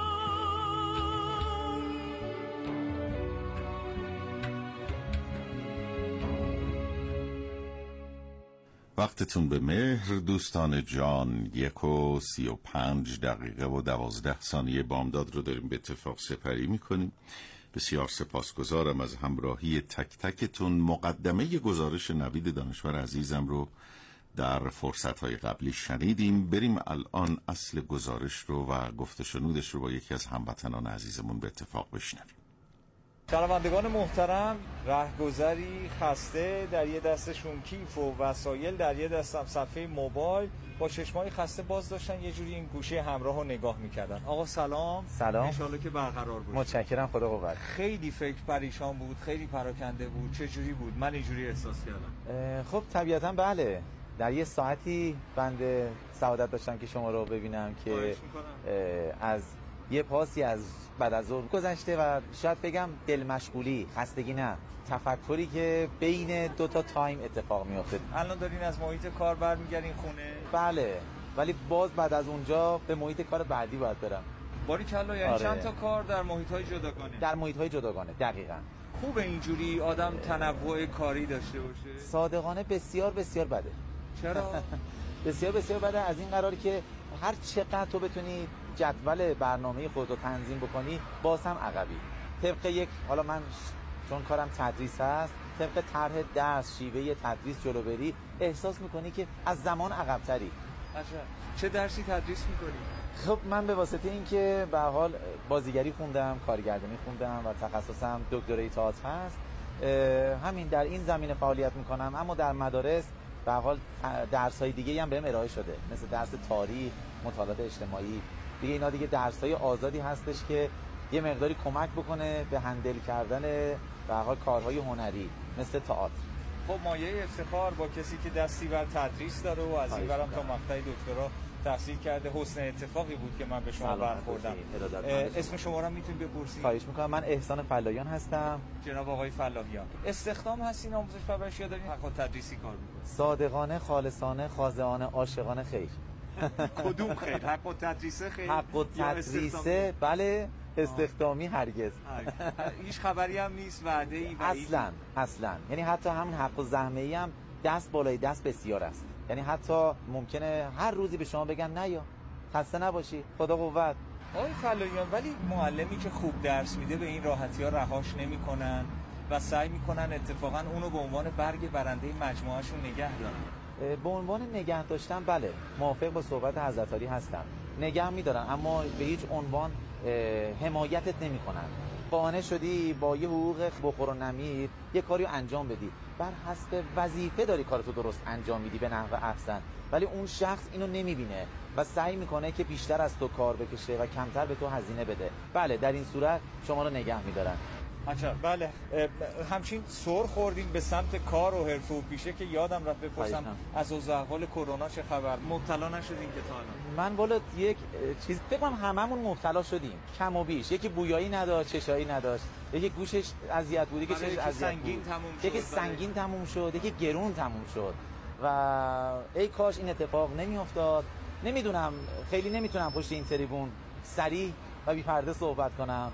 وقتتون به مهر دوستان جان. یک و سی و پنج دقیقه و دوازده ثانیه بامداد رو داریم به اتفاق سپری میکنیم. بسیار سپاسگزارم از همراهی تک تکتون. مقدمه گزارش نوید دانشور عزیزم رو در فرصت‌های قبلی شنیدیم. بریم الان اصل گزارش رو و گفت و شنودش رو با یکی از هموطنان عزیزمون به اتفاق بشنویم. شنوندگان محترم، رهگذری خسته در یه دستشون کیف و وسایل، در یه دستم صفحه موبایل، با چشمای خسته باز داشتن یه جوری این گوشه همراه رو نگاه میکردن. آقا سلام. سلام. انشالله که برقرار بود. متشکرم، خدا قوت. خیلی فکر پریشان بود، خیلی پراکنده بود. چه جوری بود؟ من اینجوری احساس کردم. خب طبیعتا بله، در یه ساعتی بنده سعادت داشتم که شما رو ببینم که از یه پاسی از بعد از ظهر گذشته و شاید بگم دل مشغولی، خستگی نه، تفکری که بین دو تا تایم اتفاق میفته. الان دارین از محیط کار برمیگردین خونه؟ بله، ولی باز بعد از اونجا به محیط کار بعدی باید برم. باریکلا، یعنی آره. چند تا کار در محیط‌های جداگانه؟ در محیط‌های جداگانه، دقیقاً. خوبه اینجوری آدم تنوع کاری داشته باشه؟ صادقانه بسیار بسیار بده. چرا؟ بسیار بسیار بده از این قرار که هر چقدر تو بتونی جدول برنامه خودت رو تنظیم بکنی باز هم عقبی. طبق یک، حالا من چون کارم تدریس هست، طبق طرح درس، شیوه تدریس جلو بری، احساس میکنی که از زمان عقب‌تری. چه درسی تدریس میکنی؟ خب من به واسطه اینکه به حال بازیگری خوندم، کارگردانی خوندم و تخصصم دکترای تئاتر هست، همین در این زمینه فعالیت میکنم. اما در مدارس به حال درس‌های دیگه‌ای هم بهم ارائه شده، مثل درس تاریخ، مطالعات اجتماعی. دیگه اینا دیگه درس‌های آزادی هستش که یه مقداری کمک بکنه به هندل کردن به حال کارهای هنری مثل تئاتر. خب مایه افتخار با کسی که دستی بر تدریس داره و از این برم تا مقطع دکترا تحصیل کرده، حسن اتفاقی بود که من به شما برخوردم. اسم شما رو میتونید بپرسید؟ خواهش میکنم. من احسان فلاحیان هستم. جناب آقای فلاحیان، استخدام هستین آموزش پرورش یا دارین حق تدریسی کار میکنید؟ صادقانه، خالصانه، خاضعانه، عاشقانه خیر. کدوم خیر؟ حق تدریسه خیر؟ حق تدریسه بله، استخدامی هرگز. هیچ خبری هم نیست، وعده ای؟ اصلا اصلا، یعنی حتی همین حق و زحمه‌ای هم دست بالای دست بسیار است. یعنی حتی ممکنه هر روزی به شما بگن نه یا خسته نباشی، خدا قوت. آقای فلاحیان، ولی معلمی که خوب درس میده به این راحتی‌ها رهاش نمی‌کنن و سعی می‌کنن اتفاقا اونو به عنوان برگ برنده مجموعه‌شون نگه دارن. به عنوان نگه داشتن بله، موافق با صحبت حضرت علی هستم. نگه می‌دارن اما به هیچ عنوان حمایتت نمی‌کنن. قانع شدی با یه حقوق بخور و نمیر یه کاریو انجام بدی، بر حسب وظیفه داری کارتو درست انجام میدی به نحو احسن، ولی اون شخص اینو نمیبینه و سعی میکنه که بیشتر از تو کار بکشه و کمتر به تو هزینه بده. بله، در این صورت شما رو نگه میدارن. اچھا بله، همچین سر خوردیم به سمت کار و حرفه و پیشه که یادم رفت بپرسم از اوضاع احوال کرونا چه خبر؟ مبتلا نشدین که تا الان؟ من والا یک چیز فکر کنم هممون مبتلا شدیم کم و بیش. یکی بویایی نداشت، چشایی نداشت، یکی گوشش اذیت بود، یکی چشش اذیت بود، یکی سنگین تموم شد، یکی گرون تموم شد و ای کاش این اتفاق نمیافتاد. نمیدونم، خیلی نمیتونم پشت این تریبون سریع و بی پرده صحبت کنم،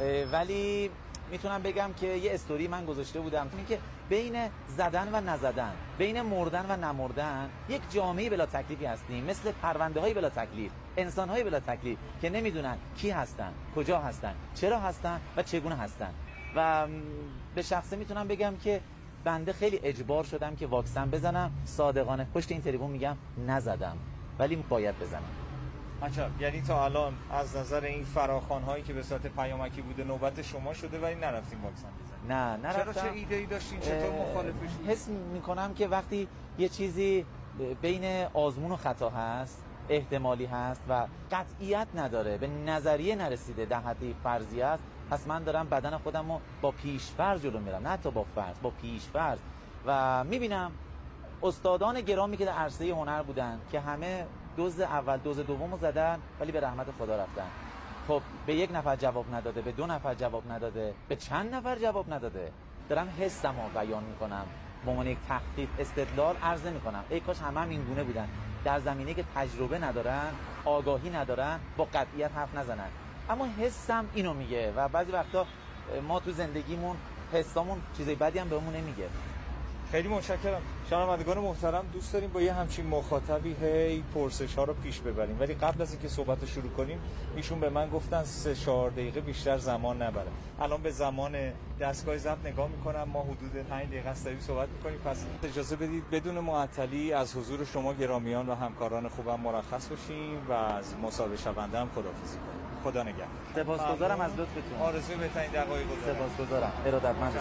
ولی میتونم بگم که یه استوری من گذاشته بودم این که بین زدن و نزدن، بین مردن و نمردن، یک جامعه بلا تکلیفی هستیم، مثل پرونده های بلا تکلیف، انسان های بلا تکلیف که نمیدونن کی هستن، کجا هستن، چرا هستن و چگونه هستن. و به شخصه میتونم بگم که بنده خیلی اجبار شدم که واکسن بزنم. صادقانه پشت این تریبون میگم نزدم، ولی باید بزنم. اچھا، یعنی تا الان از نظر این فراخوان هایی که به صورت پیامکی بوده نوبت شما شده ولی نرفتیم واکسن بزنیم؟ نه نرفتم. چرا؟ چه ایده ای داشتین؟ چطور مخالفش؟ حس میکنم که وقتی یه چیزی بین آزمون و خطا هست، احتمالی هست و قطعیت نداره، به نظریه نرسیده، در حد فرضیه است، پس من دارم بدن خودم رو با پیش‌فرض جلو میرم، نه تا با فرض، با پیش‌فرض. و میبینم استادان گرامی که در عرصه هنر بودن که همه دوز اول دوز دوم رو زدن ولی به رحمت خدا رفتن. خب به یک نفر جواب نداده، به دو نفر جواب نداده، به چند نفر جواب نداده. دارم حسم رو بیان میکنم، به عنوان یک تحقیق استدلال عرضه میکنم. ای کاش همه هم این گونه بودن، در زمینه که تجربه ندارن، آگاهی ندارن، با قطعیت حرف نزنن. اما حسم اینو میگه و بعضی وقتا ما تو زندگیمون حسامون چیزای بدی هم بهمون نمیگه. خیلی متشکرم. شنوندگان محترم، دوست داریم با یه همچین مخاطبی هی پرسش ها رو پیش ببریم، ولی قبل از اینکه صحبت رو شروع کنیم ایشون به من گفتن سه چهار دقیقه بیشتر زمان نبره. الان به زمان دستگاه ضبط نگاه میکنم، ما حدود پنج دقیقه است داریم صحبت میکنیم، پس اجازه بدید بدون معطلی از حضور شما گرامیان و همکاران خوبم مرخص بشیم و از مصاحبه شونده هم خداحافظی کنیم. خدا نگهدار. سپاسگزارم از لطفتون. آرزوی بهترین دقایق رو دارم. سپاسگزارم. ارادتمندم.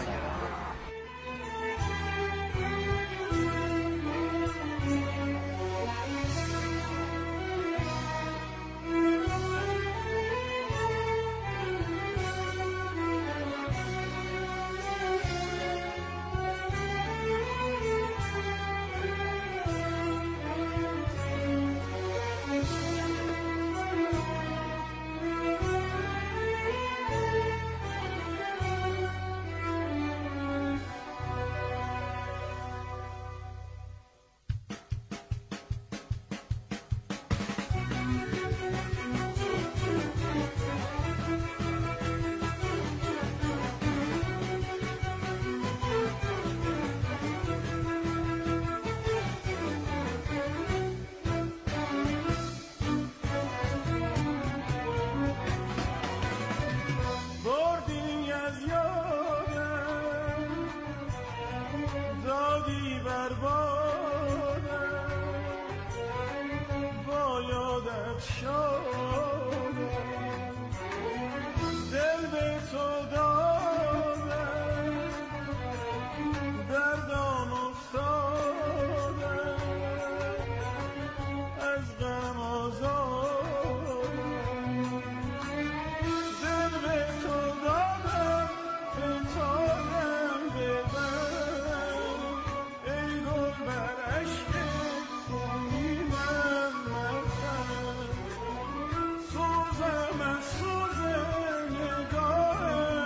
سوزم از سوز نگاه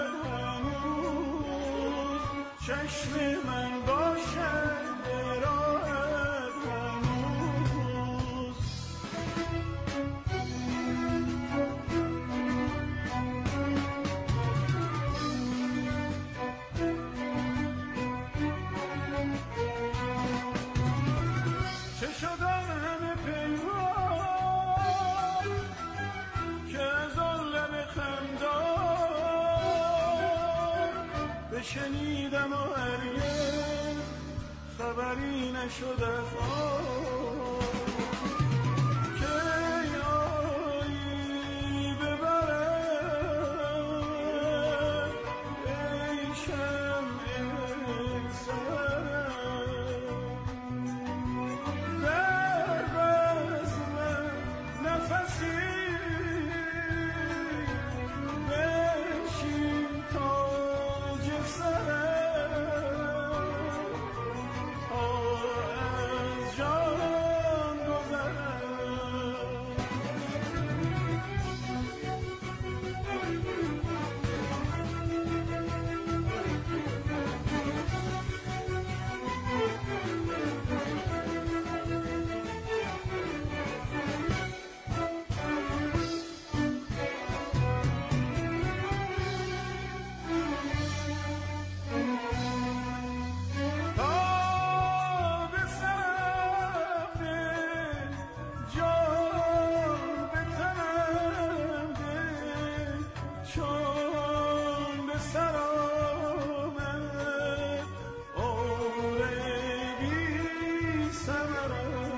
هنوز چشم من باشد راحت هنوز چه شدم همه پیمان که از آن لب خندان بشنیدم و هرگز خبری نشد از آن که یاری ببرد ای شمع سرم در بزم نفسی بشین تاج سرم از جان گذرم تا به سرم ده جان به تنم ده چون به سر آمد عمر بی ثمرم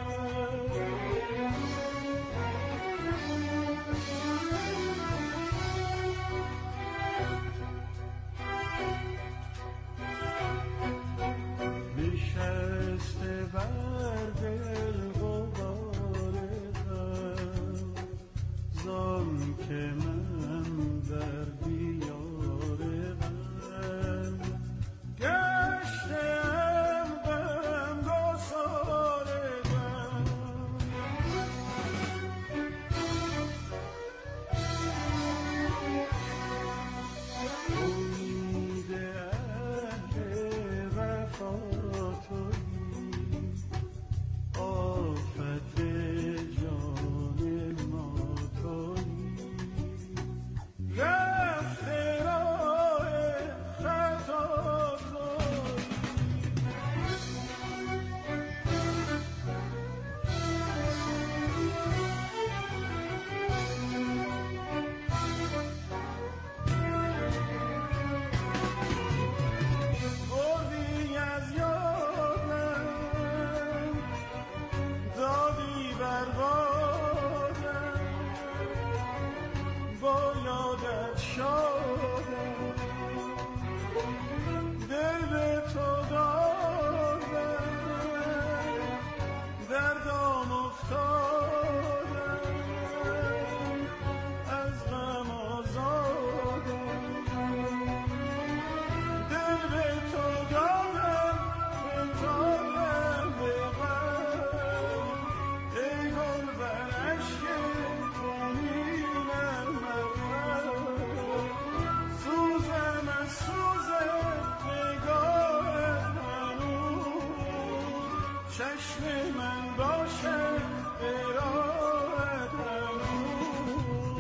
نشسته بر دل غبار غم زان که من در دیار غم گشتم غم گسار غم امید اهل وفا تویی آفت جان ما تویی رفته راه خطا تویی بردی از یادم دادی بربادم با یادت شادم دل به تو دادم در دام افتادم از غم آزادم دل به تو دادم بتابم به غم ای گل بر عشق خونینم مغرب سوزم از سوز نگاه هنوز چشم من باشد به راحت هنوز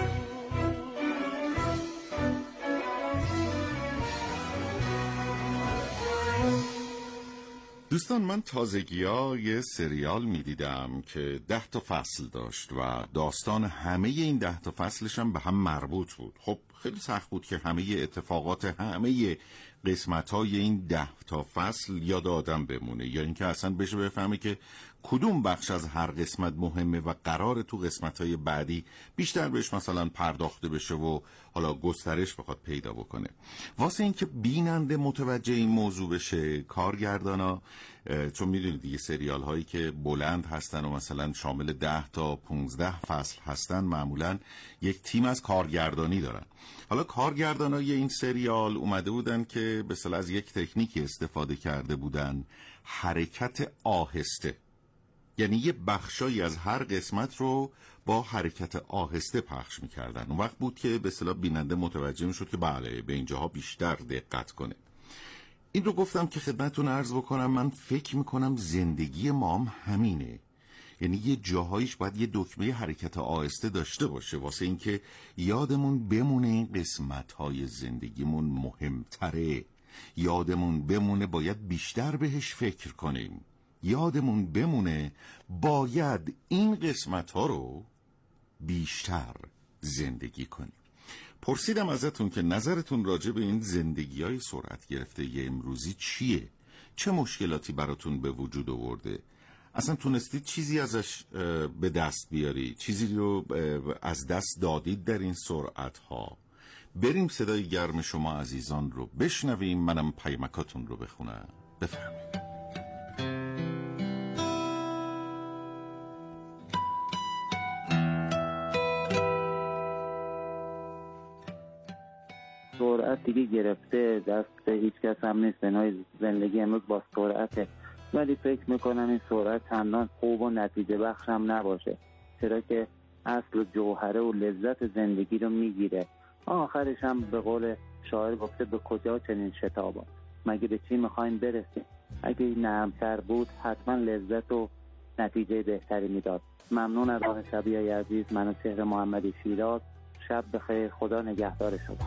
دوستان، من تازگی ها یه سریال می دیدم که ده تا فصل داشت و داستان همه این ده تا فصلش هم به هم مربوط بود. خب خیلی سخت بود که همه اتفاقات همه قسمت های این ده تا فصل یاد آدم بمونه یا اینکه اصلا بشه بفهمه که کدوم بخش از هر قسمت مهمه و قراره تو قسمت های بعدی بیشتر بهش مثلا پرداخته بشه و حالا گسترش بخواد پیدا بکنه. واسه اینکه بیننده متوجه این موضوع بشه، کارگردانا چون میدونید دیگه سریال هایی که بلند هستن و مثلا شامل ده تا پونزده فصل هستن معمولا یک تیم از کارگردانی دارن. حالا کارگردانای این سریال اومده بودن که به اصطلاح از یک تکنیکی استفاده کرده بودن، حرکت آهسته. یعنی یه بخشایی از هر قسمت رو با حرکت آهسته پخش میکردن. اون وقت بود که به اصطلاح بیننده متوجه میشد که بله به اینجاها بیشتر دقت کنه. این رو گفتم که خدمتتون عرض بکنم من فکر میکنم زندگی ما هم همینه. یعنی یه جاهایش باید یه دکمه حرکت آهسته داشته باشه واسه اینکه یادمون بمونه این قسمت‌های زندگیمون مهمتره، یادمون بمونه باید بیشتر بهش فکر کنیم، یادمون بمونه باید این قسمت‌ها رو بیشتر زندگی کنیم. پرسیدم ازتون که نظرتون راجع به این زندگی‌های سرعت گرفته یه امروزی چیه؟ چه مشکلاتی براتون به وجود آورده؟ اصلا تونستید چیزی ازش به دست بیاری؟ چیزی رو از دست دادید در این سرعت‌ها؟ بریم صدای گرم شما عزیزان رو بشنویم، منم پیامکاتون رو بخونم. بفرمایید. سرعت دیگه گرفته، دست به هیچ کس هم نیست. بنای زندگی امروز با سرعته، ولی فکر میکنم این سرعت چندان خوب و نتیجه بخش هم نباشه، چرا که اصل و جوهره و لذت زندگی رو میگیره. آخرش هم به قول شاعر گفته به کجا چنین شتابان، مگه به چی میخوایم برسیم؟ اگه این نرمتر بود حتما لذت و نتیجه بهتری میداد. ممنون از آن شبیه عزیز. من چهره محمدی شیراز. شب بخیر، خدا نگهدار شما.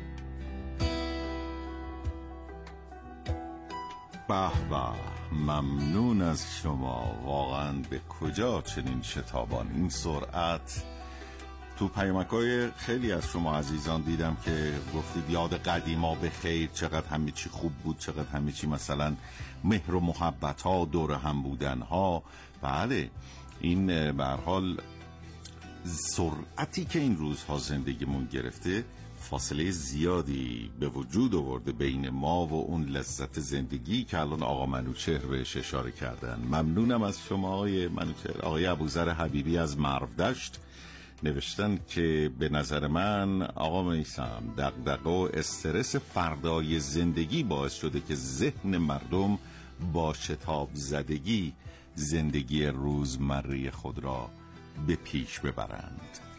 به به، ممنون از شما. واقعا به کجا چنین شتابان. این سرعت تو پیامک‌های خیلی از شما عزیزان دیدم که گفتید یاد قدیما به خیر، چقدر همه چی خوب بود، چقدر همه چی مثلا مهر و محبت ها، دور هم بودن ها. بله، این به هر حال سرعتی که این روزها زندگیمون گرفته فاصله زیادی به وجود آورده بین ما و اون لذت زندگی که الان آقا منوچهر بهش اشاره کردن. ممنونم از شما آقای منوچهر. آقای ابوذر حبیبی از مرودشت نوشتن که به نظر من آقا میثم دغدغه و استرس فردای زندگی باعث شده که ذهن مردم با شتاب زدگی زندگی روزمره خود را به پیش ببرند.